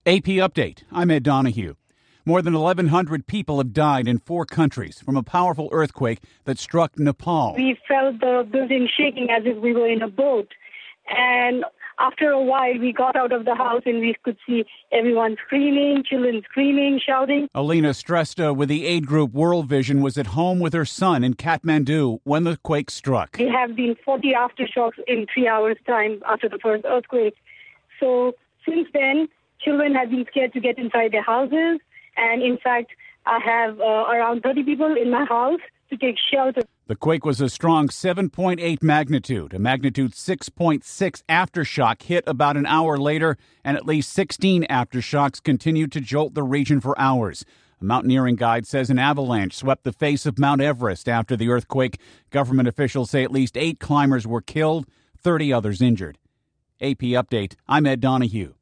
AP Update. I'm Ed Donahue. More than 1,100 people have died in 4 countries from a powerful earthquake that struck Nepal. We felt the building shaking as if we were in a boat. And after a while, we got out of the house and we could see everyone screaming, children screaming, shouting. Alina Stresta with the aid group World Vision was at home with her son in Kathmandu when the quake struck. There have been 40 aftershocks in 3 hours' time after the first earthquake. So since then, children have been scared to get inside their houses. And in fact, I have around 30 people in my house to take shelter. The quake was a strong 7.8 magnitude. A magnitude 6.6 aftershock hit about an hour later, and at least 16 aftershocks continued to jolt the region for hours. A mountaineering guide says an avalanche swept the face of Mount Everest after the earthquake. Government officials say at least 8 climbers were killed, 30 others injured. AP Update. I'm Ed Donahue.